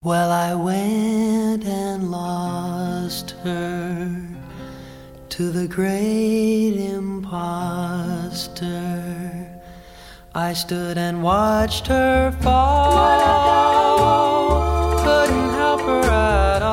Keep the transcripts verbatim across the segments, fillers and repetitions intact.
Well, I went and lost her to the great imposter. I stood and watched her fall, couldn't help her at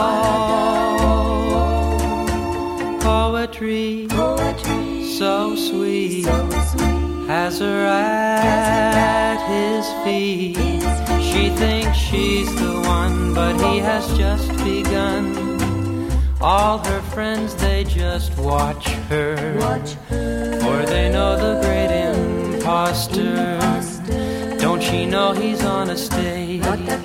all. Poetry, so sweet, has her at his feet. She thinks she's the one, but he has just begun. All her friends, they just watch her, for they know the great imposter. Don't she know he's on a stage?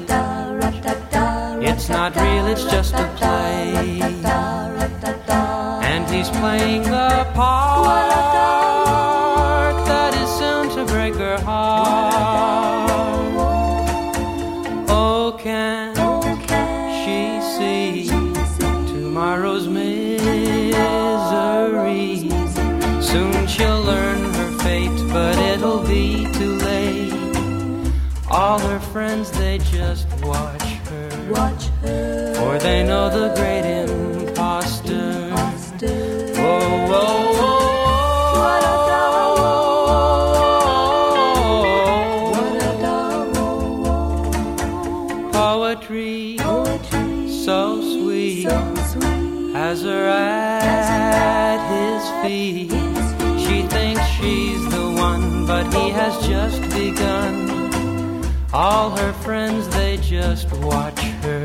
It's not real, it's just a play. And he's playing the part that is soon to break her heart. Oh, can she see tomorrow's misery? Soon she'll learn her fate, but it'll be too late. All her friends, they just watch her, for they know the great imposter. Oh, oh, oh. Poetry, so sweet, has her at his feet. She thinks she's the one, but he has just begun. All her friends, they just watch her,